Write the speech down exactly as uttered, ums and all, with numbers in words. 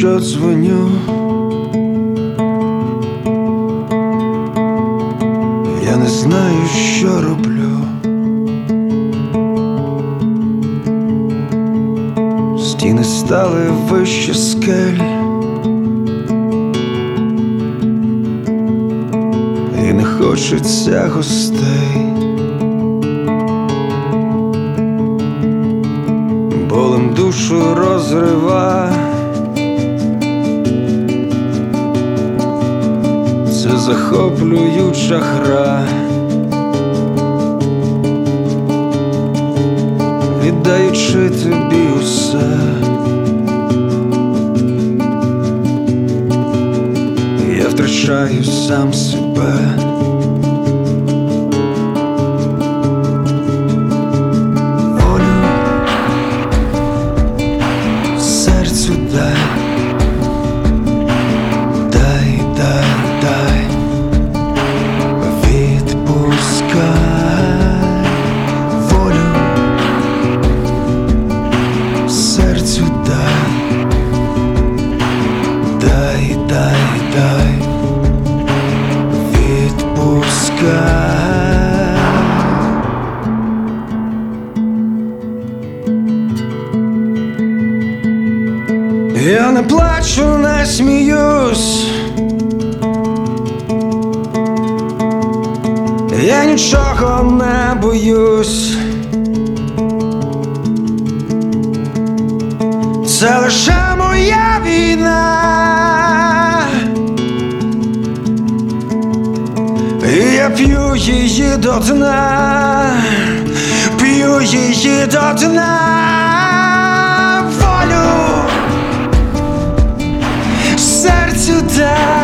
що дзвоню, я не знаю, що роблю. Стіни стали вище скель, і не хочеться гостей. Болем душу розрива, це захоплююча гра. Віддаючи тобі усе, я втрачаю сам себе. Дай, дай, дай, відпускай волю, серцю дай, дай, дай, дай, відпускай. Я не плачу, не сміюсь, я нічого не боюсь. Це лише моя війна, і я п'ю її до дна, п'ю її до дна. Волю серцю дай.